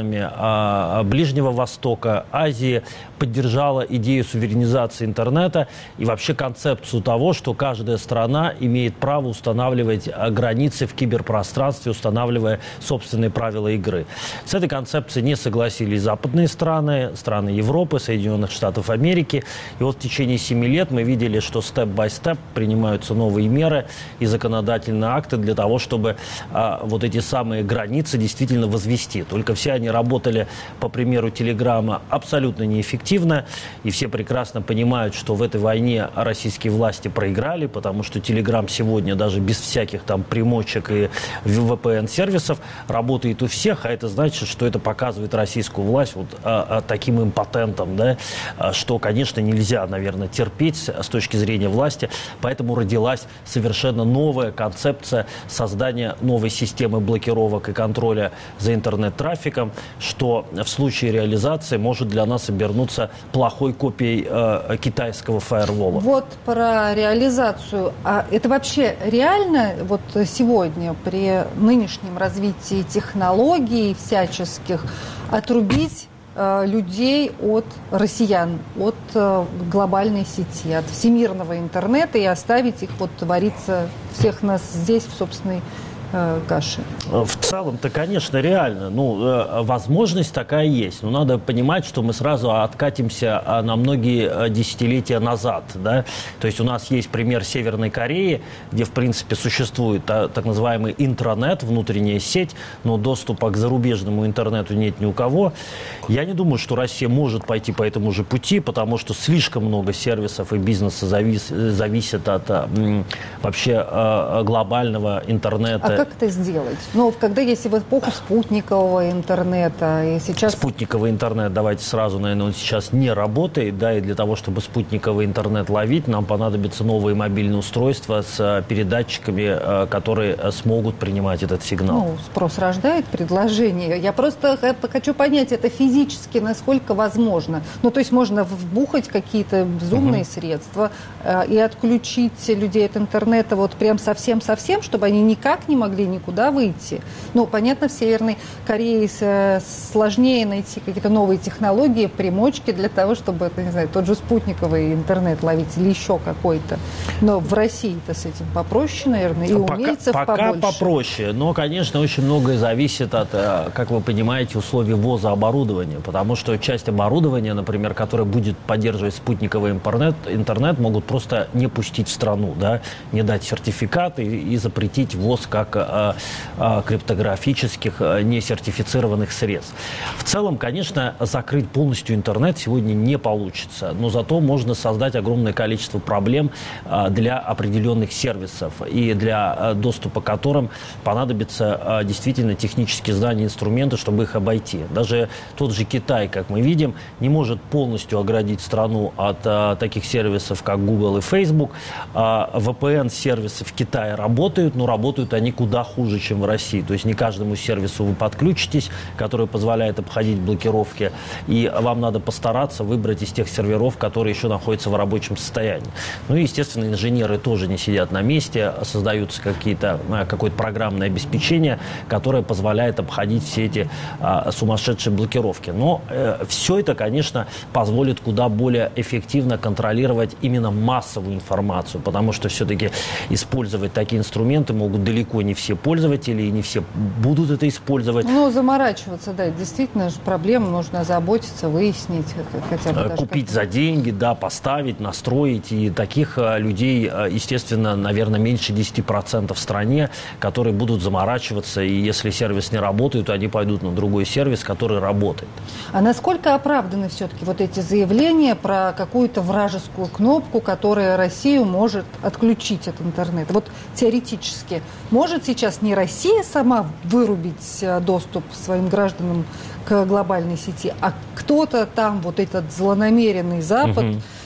странами Ближнего Востока, Азии поддержала идею суверенизации интернета и вообще концепцию того, что каждая страна имеет право устанавливать границы в киберпространстве, устанавливая собственные правила игры. С этой концепцией не согласились западные страны, страны Европы, Соединенных Штатов Америки. И вот в течение 7 лет мы видели, что степ-бай-степ принимаются новые меры и законодательные акты для того, чтобы вот эти самые границы действительно возвести. Только все они работали, по примеру Телеграма, абсолютно неэффективно. И все прекрасно понимают, что в этой войне российские власти проиграли, потому что Telegram сегодня даже без всяких там примочек и VPN-сервисов работает у всех, а это значит, что это показывает российскую власть вот таким импотентом, да, что, конечно, нельзя, наверное, терпеть с точки зрения власти. Поэтому родилась совершенно новая концепция создания новой системы блокировок и контроля за интернет-трафиком, что в случае реализации может для нас обернуться плохой копией китайского фаервола. Вот про реализацию. А это вообще реально вот сегодня при нынешнем развитии технологий всяческих отрубить людей от россиян, от глобальной сети, от всемирного интернета и оставить их вот вариться всех нас здесь в собственной каши? В целом-то, конечно, реально. Ну, возможность такая есть. Но надо понимать, что мы сразу откатимся на многие десятилетия назад. Да? То есть у нас есть пример Северной Кореи, где, в принципе, существует так называемый интранет, внутренняя сеть, но доступа к зарубежному интернету нет ни у кого. Я не думаю, что Россия может пойти по этому же пути, потому что слишком много сервисов и бизнеса зависит от вообще глобального интернета. Как это сделать? Ну, когда есть в эпоху спутникового интернета, и сейчас... Спутниковый интернет, давайте сразу, наверное, он сейчас не работает, да, и для того, чтобы спутниковый интернет ловить, нам понадобятся новые мобильные устройства с передатчиками, которые смогут принимать этот сигнал. Ну, спрос рождает предложение. Я просто хочу понять, это физически насколько возможно. Ну, то есть можно вбухать какие-то безумные средства и отключить людей от интернета вот прям совсем-совсем, чтобы они никак не могли никуда выйти. Ну, понятно, в Северной Корее сложнее найти какие-то новые технологии, примочки для того, чтобы, не знаю, тот же спутниковый интернет ловить или еще какой-то. Но в России-то с этим попроще, наверное, и умельцев побольше. Пока попроще, но, конечно, очень многое зависит от, как вы понимаете, условий ввоза оборудования, потому что часть оборудования, например, которое будет поддерживать спутниковый интернет, могут просто не пустить в страну, да, не дать сертификат и запретить ввоз как криптографических несертифицированных средств. В целом, конечно, закрыть полностью интернет сегодня не получится, но зато можно создать огромное количество проблем для определенных сервисов и для доступа к которым понадобятся действительно технические знания и инструменты, чтобы их обойти. Даже тот же Китай, как мы видим, не может полностью оградить страну от таких сервисов, как Google и Facebook. VPN-сервисы в Китае работают, но работают они куда куда хуже, чем в России. То есть не каждому сервису вы подключитесь, который позволяет обходить блокировки, и вам надо постараться выбрать из тех серверов, которые еще находятся в рабочем состоянии. Ну и, естественно, инженеры тоже не сидят на месте, создаются какое-то программное обеспечение, которое позволяет обходить все эти сумасшедшие блокировки. Но все это, конечно, позволит куда более эффективно контролировать именно массовую информацию, потому что все-таки использовать такие инструменты могут далеко не все пользователи, и не все будут это использовать. Ну, заморачиваться, да, действительно же проблема, нужно озаботиться, выяснить. Хотя бы купить за деньги, да, поставить, настроить, и таких людей, естественно, наверное, меньше 10% в стране, которые будут заморачиваться, и если сервис не работает, то они пойдут на другой сервис, который работает. А насколько оправданы все-таки вот эти заявления про какую-то вражескую кнопку, которая Россию может отключить от интернета? Вот теоретически, может сейчас не Россия сама вырубить доступ своим гражданам к глобальной сети, а кто-то там, вот этот злонамеренный Запад,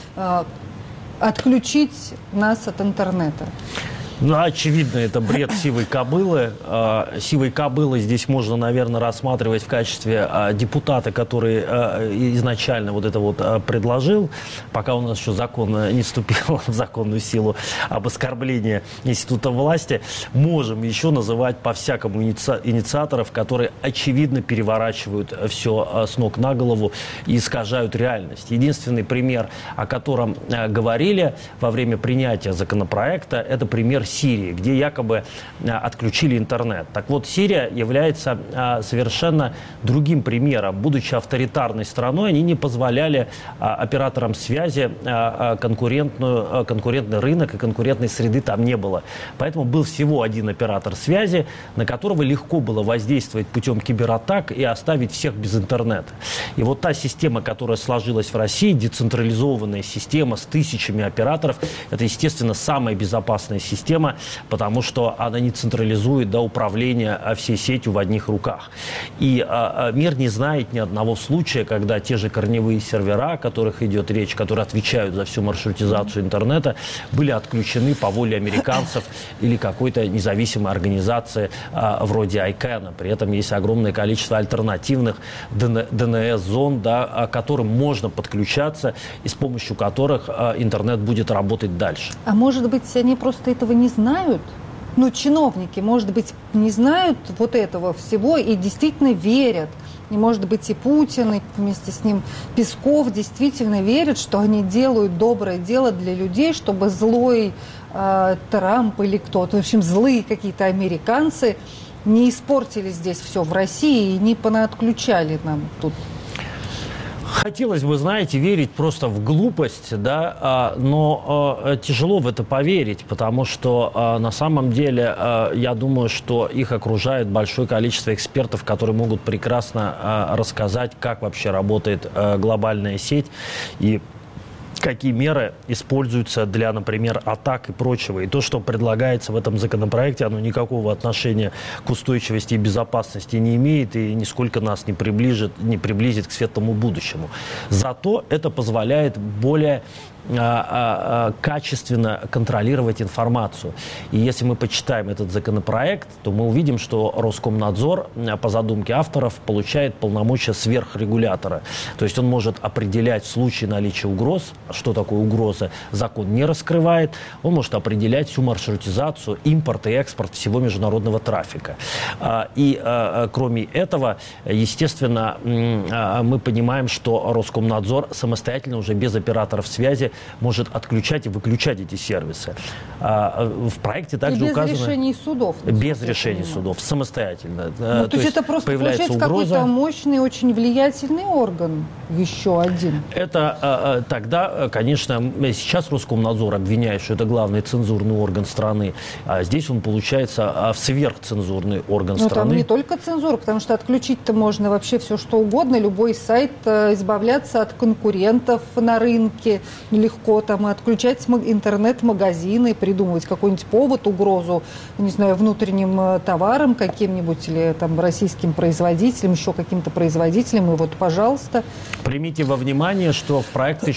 отключить нас от интернета? Ну, очевидно, это бред сивой кобылы. Сивой кобылы здесь можно, наверное, рассматривать в качестве депутата, который изначально вот это вот предложил, пока у нас еще закон не вступил в законную силу об оскорблении института власти. Можем еще называть по-всякому инициаторов, которые очевидно переворачивают все с ног на голову и искажают реальность. Единственный пример, о котором говорили во время принятия законопроекта, это пример Сирии, где якобы отключили интернет. Так вот, Сирия является совершенно другим примером. Будучи авторитарной страной, они не позволяли операторам связи конкурентный рынок и конкурентной среды там не было. Поэтому был всего один оператор связи, на которого легко было воздействовать путем кибератак и оставить всех без интернета. И вот та система, которая сложилась в России, децентрализованная система с тысячами операторов, это, естественно, самая безопасная система, потому что она не централизует управление всей сетью в одних руках. И мир не знает ни одного случая, когда те же корневые сервера, о которых идет речь, которые отвечают за всю маршрутизацию интернета, были отключены по воле американцев или какой-то независимой организации вроде ICANN. При этом есть огромное количество альтернативных DNS-зон, к которым можно подключаться и с помощью которых интернет будет работать дальше. А может быть, они просто этого не знают? Ну, чиновники, может быть, не знают вот этого всего и действительно верят. И, может быть, и Путин, и вместе с ним Песков действительно верят, что они делают доброе дело для людей, чтобы злой Трамп или кто-то, в общем, злые какие-то американцы не испортили здесь все в России и не понаотключали нам тут. Хотелось бы, знаете, верить просто в глупость, да, но тяжело в это поверить, потому что на самом деле я думаю, что их окружает большое количество экспертов, которые могут прекрасно рассказать, как вообще работает глобальная сеть и какие меры используются для, например, атак и прочего. И то, что предлагается в этом законопроекте, оно никакого отношения к устойчивости и безопасности не имеет и нисколько нас не приблизит к светлому будущему. Зато это позволяет более качественно контролировать информацию. И если мы почитаем этот законопроект, то мы увидим, что Роскомнадзор по задумке авторов получает полномочия сверхрегулятора. То есть он может определять в случае наличия угроз, что такое угроза, закон не раскрывает, он может определять всю маршрутизацию, импорт и экспорт всего международного трафика. И кроме этого, естественно, мы понимаем, что Роскомнадзор самостоятельно уже без операторов связи может отключать и выключать эти сервисы. В проекте также указано... без решений судов. Без решений судов, самостоятельно. То есть это просто получается какой-то мощный, очень влиятельный орган, еще один. Это тогда, конечно, сейчас Роскомнадзор обвиняет, что это главный цензурный орган страны, а здесь он получается сверхцензурный орган страны. Там не только цензура, потому что отключить-то можно вообще все, что угодно, любой сайт, избавляться от конкурентов на рынке, легко там отключать интернет-магазины, придумывать какой-нибудь повод, угрозу, не знаю, внутренним товарам каким-нибудь или там российским производителям, еще каким-то производителям, и вот, пожалуйста. Примите во внимание, что в проект еще заложено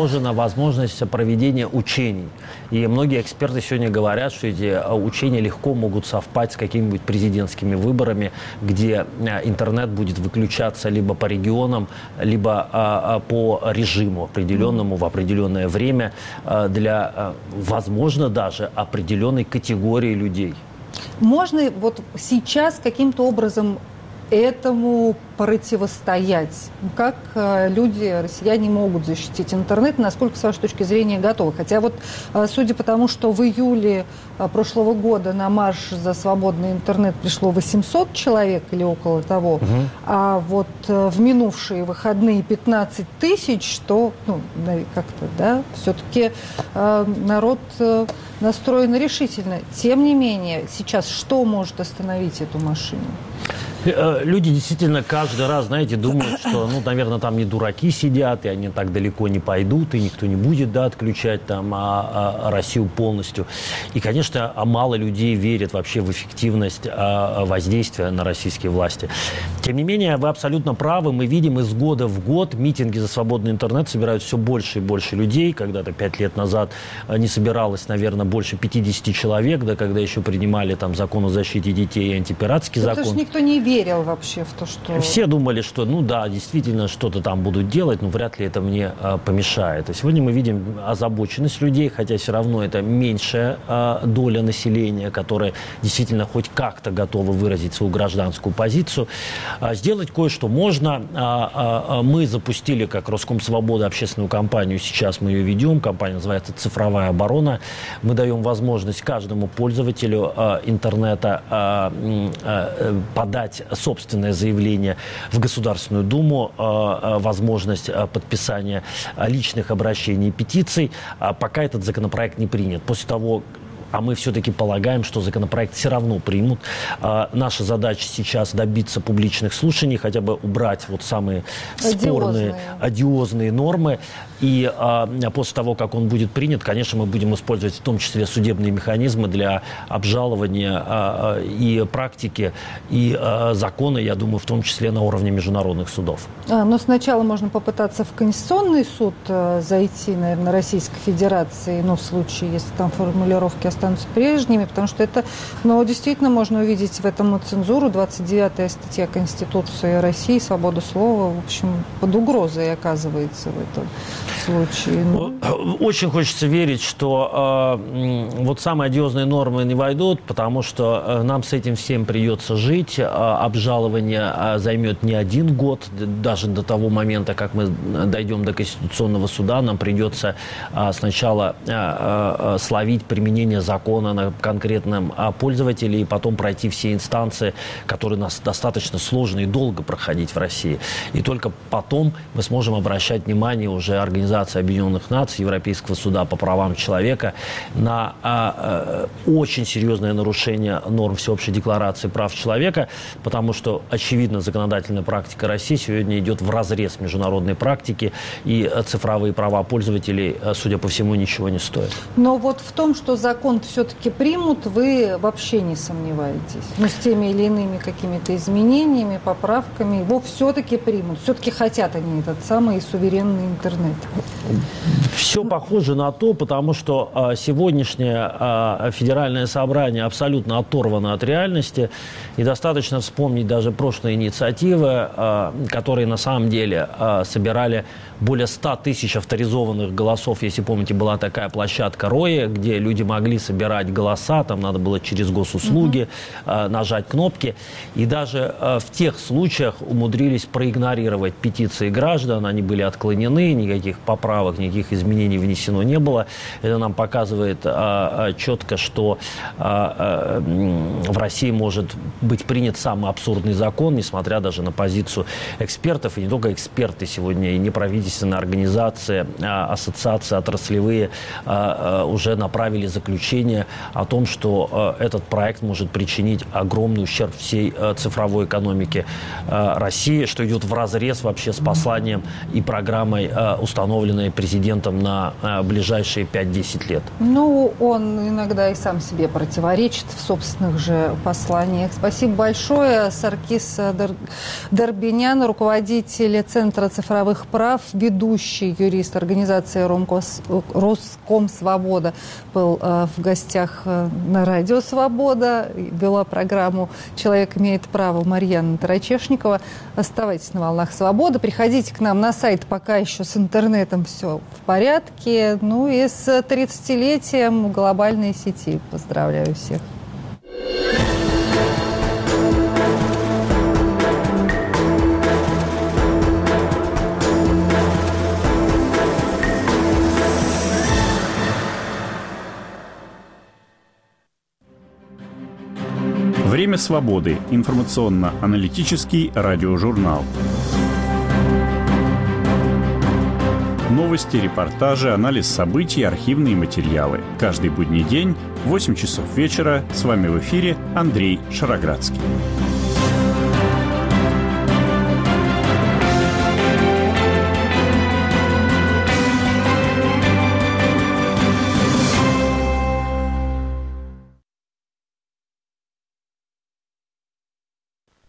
похоже на возможность проведения учений. И многие эксперты сегодня говорят, что эти учения легко могут совпасть с какими-нибудь президентскими выборами, где интернет будет выключаться либо по регионам, либо по режиму определенному в определенное время для, возможно, даже определенной категории людей. Можно вот сейчас каким-то образом этому противостоять? Как люди, россияне, могут защитить интернет? Насколько, с вашей точки зрения, готовы? Хотя вот, судя по тому, что в июле прошлого года на марш за свободный интернет пришло 800 человек или около того, а вот в минувшие выходные 15 тысяч, что, ну, как-то, да, все-таки народ настроен решительно. Тем не менее, сейчас что может остановить эту машину? Люди действительно каждый раз, знаете, думают, что, ну, наверное, там не дураки сидят, и они так далеко не пойдут, и никто не будет, да, отключать там Россию полностью. И, конечно, мало людей верят вообще в эффективность воздействия на российские власти. Тем не менее, вы абсолютно правы. Мы видим из года в год митинги за свободный интернет собирают все больше и больше людей. Когда-то 5 лет назад не собиралось, наверное, больше 50 человек, да, когда еще принимали там закон о защите детей и антипиратский закон. Потому что никто не верил вообще в то, что... Все думали, что, ну да, действительно, что-то там будут делать, но вряд ли это мне помешает. И сегодня мы видим озабоченность людей, хотя все равно это меньшая доля населения, которая действительно хоть как-то готова выразить свою гражданскую позицию. Сделать кое-что можно. Мы запустили, как Роскомсвобода, общественную кампанию. Сейчас мы ее ведем. Кампания называется «Цифровая оборона». Мы даем возможность каждому пользователю интернета подать собственное заявление в Государственную Думу, возможность подписания личных обращений и петиций. Пока этот законопроект не принят. После того, а мы все-таки полагаем, что законопроект все равно примут. Наша задача сейчас добиться публичных слушаний, хотя бы убрать вот самые спорные, одиозные нормы. И после того, как он будет принят, конечно, мы будем использовать в том числе судебные механизмы для обжалования и практики, и закона, я думаю, в том числе на уровне международных судов. Но сначала можно попытаться в Конституционный суд зайти, наверное, Российской Федерации, ну, в случае, если там формулировки останутся прежними, потому что это, ну, действительно можно увидеть в этом цензуру. 29-я статья Конституции России, свобода слова, в общем, под угрозой оказывается в этом случае. Очень хочется верить, что вот самые одиозные нормы не войдут, потому что нам с этим всем придется жить. Обжалование займет не 1 год, даже до того момента, как мы дойдем до Конституционного суда, нам придется сначала словить применение закона на конкретном пользователе и потом пройти все инстанции, которые нас достаточно сложно и долго проходить в России. И только потом мы сможем обращать внимание уже Организации Объединенных Наций, Европейского суда по правам человека на очень серьезное нарушение норм Всеобщей декларации прав человека, потому что, очевидно, законодательная практика России сегодня идет вразрез международной практики, и цифровые права пользователей, судя по всему, ничего не стоят. Но вот в том, что закон все-таки примут, вы вообще не сомневаетесь? Ну, с теми или иными какими-то изменениями, поправками, его все-таки примут. Все-таки хотят они этот самый суверенный интернет. Все похоже на то, потому что сегодняшнее федеральное собрание абсолютно оторвано от реальности. И достаточно вспомнить даже прошлые инициативы, которые на самом деле собирали более 100 тысяч авторизованных голосов. Если помните, была такая площадка Роя, где люди могли собирать голоса, там надо было через госуслуги нажать кнопки. И даже в тех случаях умудрились проигнорировать петиции граждан, они были отклонены, никаких поправок, никаких изменений внесено не было. Это нам показывает четко, что в России может быть принят самый абсурдный закон, несмотря даже на позицию экспертов, и не только эксперты сегодня, и неправительственные организации, ассоциации отраслевые уже направили заключение сообщения о том, что этот проект может причинить огромный ущерб всей цифровой экономике России, что идет вразрез вообще с посланием и программой, установленной президентом на ближайшие 5-10 лет. Ну, он иногда и сам себе противоречит в собственных же посланиях. Спасибо большое. Саркис Дорбинян, руководитель Центра цифровых прав, ведущий юрист организации Роскомсвобода, был в гостях на радио «Свобода». Вела программу «Человек имеет право» Марьяна Тарачешникова. Оставайтесь на волнах «Свободы». Приходите к нам на сайт, пока еще с интернетом все в порядке. Ну и с 30-летием глобальной сети. Поздравляю всех. Время свободы. Информационно-аналитический радиожурнал. Новости, репортажи, анализ событий, архивные материалы. Каждый будний день в 8 часов вечера. С вами в эфире Андрей Шароградский.